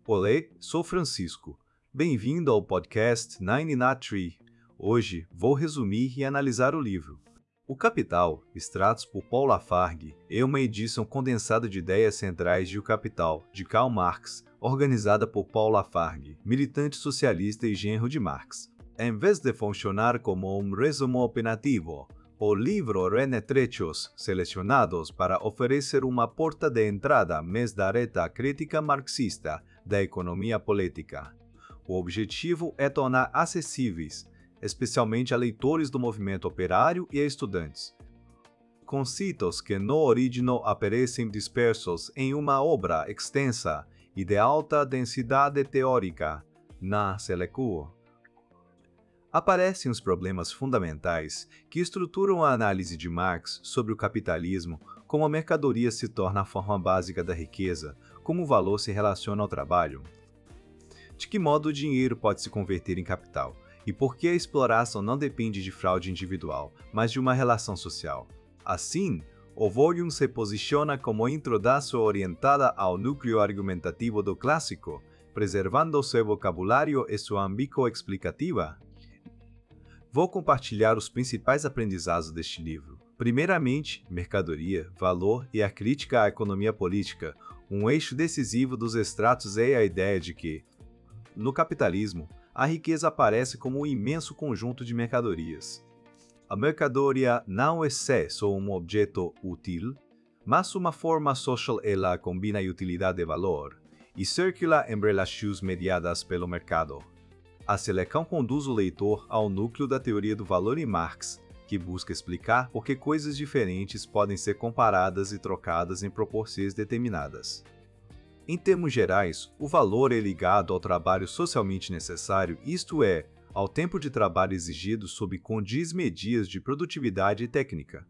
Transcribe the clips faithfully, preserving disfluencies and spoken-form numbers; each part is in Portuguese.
Olá, sou Francisco. Bem-vindo ao podcast nove not três. Hoje vou resumir e analisar o livro. O Capital, extratos por Paul Lafargue, é uma edição condensada de ideias centrais de O Capital, de Karl Marx, organizada por Paul Lafargue, militante socialista e genro de Marx. Em vez de funcionar como um resumo opinativo, o livro reúne trechos selecionados para oferecer uma porta de entrada mais direta à crítica marxista da economia política. O objetivo é tornar acessíveis, especialmente a leitores do movimento operário e a estudantes, conceitos que no original aparecem dispersos em uma obra extensa e de alta densidade teórica, na Selecu. Aparecem os problemas fundamentais que estruturam a análise de Marx sobre o capitalismo, como a mercadoria se torna a forma básica da riqueza, como o valor se relaciona ao trabalho. De que modo o dinheiro pode se converter em capital? E por que a exploração não depende de fraude individual, mas de uma relação social? Assim, o volume se posiciona como introdução orientada ao núcleo argumentativo do clássico, preservando seu vocabulário e sua ambígua explicativa. Vou compartilhar os principais aprendizados deste livro. Primeiramente, mercadoria, valor e a crítica à economia política. Um eixo decisivo dos extratos é a ideia de que, no capitalismo, a riqueza aparece como um imenso conjunto de mercadorias. A mercadoria não é só um objeto útil, mas uma forma social. Ela combina utilidade e valor, e circula em relações mediadas pelo mercado. A Seleção conduz o leitor ao núcleo da teoria do valor em Marx, que busca explicar por que coisas diferentes podem ser comparadas e trocadas em proporções determinadas. Em termos gerais, o valor é ligado ao trabalho socialmente necessário, isto é, ao tempo de trabalho exigido sob condições medidas de produtividade e técnica.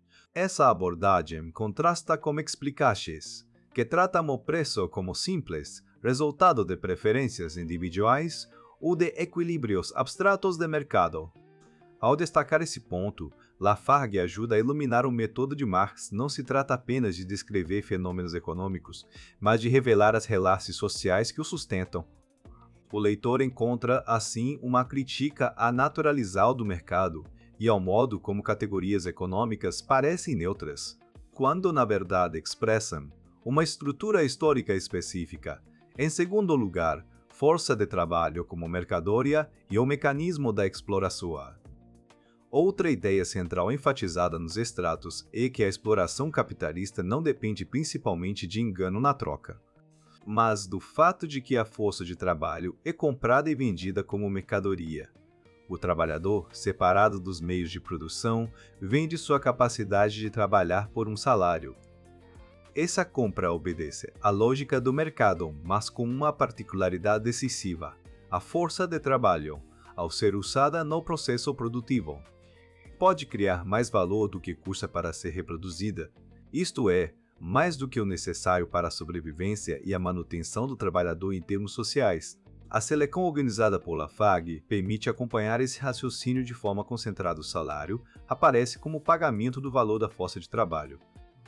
Essa abordagem contrasta com explicações, que tratam o preço como simples, resultado de preferências individuais ou de equilíbrios abstratos de mercado. Ao destacar esse ponto, Lafargue ajuda a iluminar o método de Marx. Não se trata apenas de descrever fenômenos econômicos, mas de revelar as relações sociais que o sustentam. O leitor encontra, assim, uma crítica à naturalizal do mercado e ao modo como categorias econômicas parecem neutras, quando na verdade expressam uma estrutura histórica específica. Em segundo lugar, força de trabalho como mercadoria e o mecanismo da exploração. Outra ideia central enfatizada nos extratos é que a exploração capitalista não depende principalmente de engano na troca, mas do fato de que a força de trabalho é comprada e vendida como mercadoria. O trabalhador, separado dos meios de produção, vende sua capacidade de trabalhar por um salário. Essa compra obedece à lógica do mercado, mas com uma particularidade decisiva: a força de trabalho, ao ser usada no processo produtivo, pode criar mais valor do que custa para ser reproduzida, isto é, mais do que o necessário para a sobrevivência e a manutenção do trabalhador em termos sociais. A Seleção organizada por Lafargue permite acompanhar esse raciocínio de forma concentrada. O salário aparece como pagamento do valor da força de trabalho,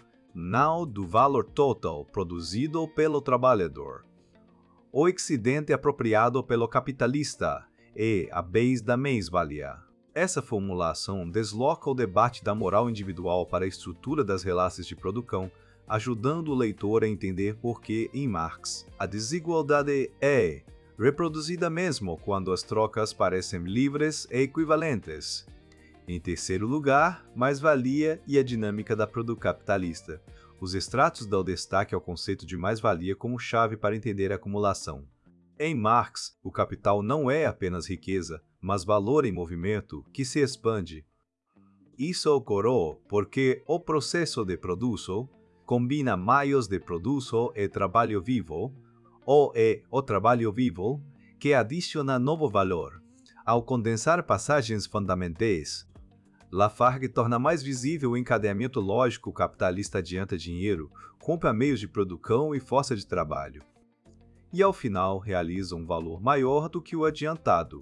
não do valor total produzido pelo trabalhador. O excedente apropriado pelo capitalista é a base da mais-valia. Essa formulação desloca o debate da moral individual para a estrutura das relações de produção, ajudando o leitor a entender por que, em Marx, a desigualdade é reproduzida mesmo quando as trocas parecem livres e equivalentes. Em terceiro lugar, mais-valia e a dinâmica da produção capitalista. Os extratos dão destaque ao conceito de mais-valia como chave para entender a acumulação. Em Marx, o capital não é apenas riqueza, mas valor em movimento que se expande. Isso ocorreu porque o processo de produção combina meios de produção e trabalho vivo, ou é o trabalho vivo que adiciona novo valor. Ao condensar passagens fundamentais, Lafargue torna mais visível o encadeamento lógico capitalista adianta dinheiro, compra meios de produção e força de trabalho, e ao final realiza um valor maior do que o adiantado.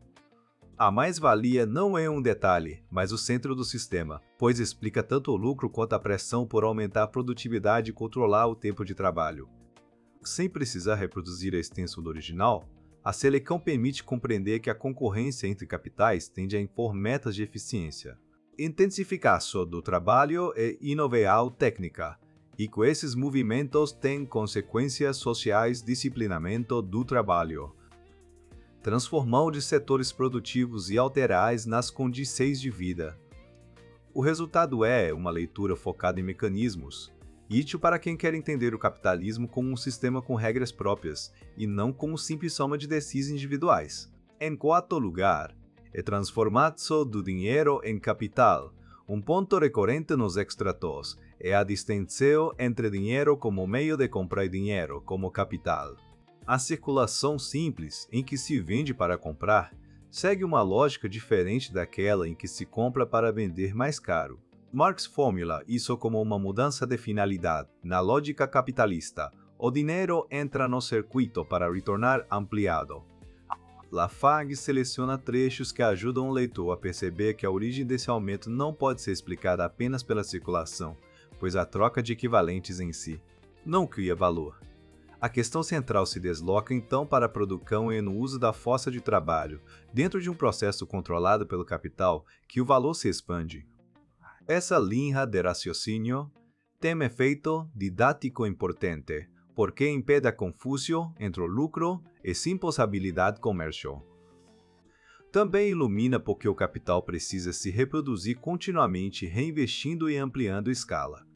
A mais-valia não é um detalhe, mas o centro do sistema, pois explica tanto o lucro quanto a pressão por aumentar a produtividade e controlar o tempo de trabalho. Sem precisar reproduzir a extensão do original, a Selecão permite compreender que a concorrência entre capitais tende a impor metas de eficiência, intensificação do trabalho e inovação técnica, e que esses movimentos têm consequências sociais, disciplinamento do trabalho, transformão de setores produtivos e alterais nas condições de vida. O resultado é uma leitura focada em mecanismos, útil para quem quer entender o capitalismo como um sistema com regras próprias e não como simples soma de decisões individuais. Em quarto lugar, é transformação do dinheiro em capital. Um ponto recorrente nos extratos é a distinção entre dinheiro como meio de comprar dinheiro como capital. A circulação simples, em que se vende para comprar, segue uma lógica diferente daquela em que se compra para vender mais caro. Marx formula isso como uma mudança de finalidade. Na lógica capitalista, o dinheiro entra no circuito para retornar ampliado. Lafargue seleciona trechos que ajudam o leitor a perceber que a origem desse aumento não pode ser explicada apenas pela circulação, pois a troca de equivalentes em si não cria valor. A questão central se desloca então para a produção e no uso da força de trabalho, dentro de um processo controlado pelo capital, que o valor se expande. Essa linha de raciocínio tem efeito didático importante, porque impede a confusão entre o lucro e responsabilidade comercial. Também ilumina porque o capital precisa se reproduzir continuamente, reinvestindo e ampliando escala.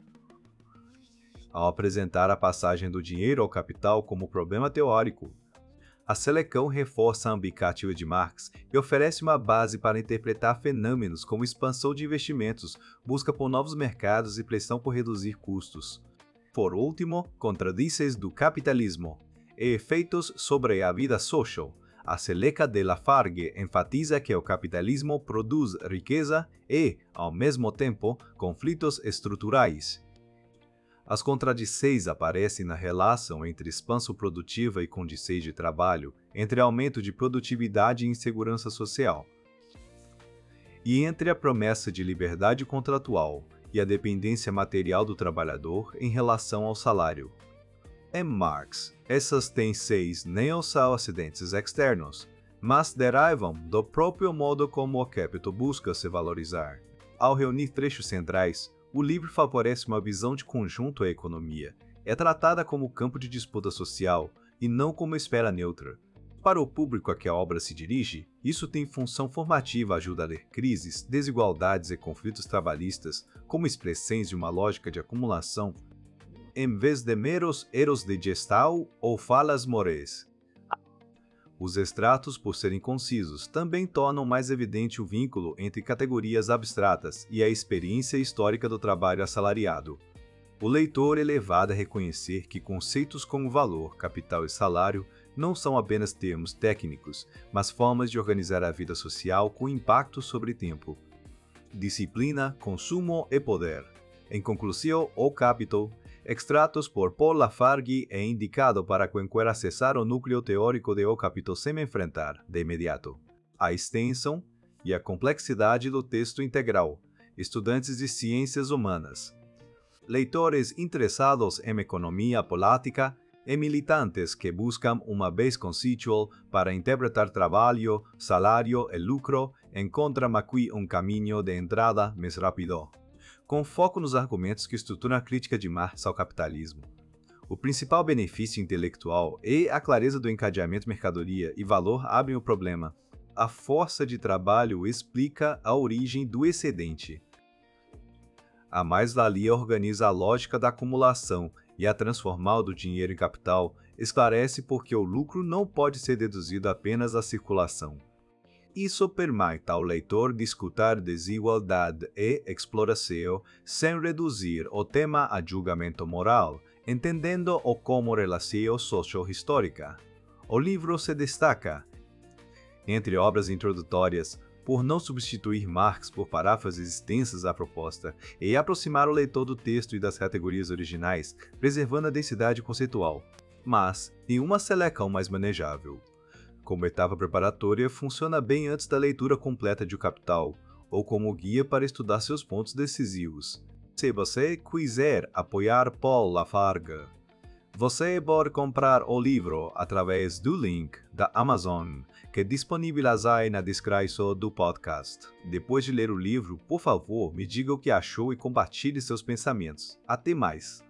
Ao apresentar a passagem do dinheiro ao capital como problema teórico, a Selecão reforça a ambicátil de Marx e oferece uma base para interpretar fenômenos como expansão de investimentos, busca por novos mercados e pressão por reduzir custos. Por último, contradições do capitalismo e efeitos sobre a vida social. A Seleca de Lafargue enfatiza que o capitalismo produz riqueza e, ao mesmo tempo, conflitos estruturais. As contradições aparecem na relação entre expansão produtiva e condições de trabalho, entre aumento de produtividade e insegurança social, e entre a promessa de liberdade contratual e a dependência material do trabalhador em relação ao salário. Em Marx, essas tensões não são acidentes externos, mas derivam do próprio modo como o capital busca se valorizar. Ao reunir trechos centrais, o livro favorece uma visão de conjunto à economia. É tratada como campo de disputa social e não como esfera neutra. Para o público a que a obra se dirige, isso tem função formativa, ajuda a ler crises, desigualdades e conflitos trabalhistas como expressões de uma lógica de acumulação, em vez de meros erros de gestalt ou falas morais. Os extratos, por serem concisos, também tornam mais evidente o vínculo entre categorias abstratas e a experiência histórica do trabalho assalariado. O leitor é levado a reconhecer que conceitos como valor, capital e salário não são apenas termos técnicos, mas formas de organizar a vida social com impacto sobre tempo, disciplina, consumo e poder. Em conclusão, o capital, extratos por Paul Lafargue, é indicado para quem quer acessar o núcleo teórico de O Capital sem enfrentar, de imediato, a extensão e a complexidade do texto integral, estudantes de ciências humanas, leitores interessados em economia política e militantes que buscam uma base conceitual para interpretar trabalho, salário e lucro, encontram aqui um caminho de entrada mais rápido, com foco nos argumentos que estruturam a crítica de Marx ao capitalismo. O principal benefício intelectual e a clareza do encadeamento mercadoria e valor abrem o problema. A força de trabalho explica a origem do excedente. A mais-valia organiza a lógica da acumulação e a transformal do dinheiro em capital esclarece porque o lucro não pode ser deduzido apenas da circulação. Isso permite ao leitor discutir desigualdade e exploração sem reduzir o tema a julgamento moral, entendendo o como relação socio-histórica. O livro se destaca, entre obras introdutórias, por não substituir Marx por paráfrases extensas à proposta e aproximar o leitor do texto e das categorias originais, preservando a densidade conceitual, mas em uma seleção mais manejável. Como etapa preparatória, funciona bem antes da leitura completa de O Capital, ou como guia para estudar seus pontos decisivos. Se você quiser apoiar Paul Lafargue, Você pode comprar o livro através do link da Amazon, que disponibilizei na descrição do podcast. Depois de ler o livro, por favor, me diga o que achou e compartilhe seus pensamentos. Até mais!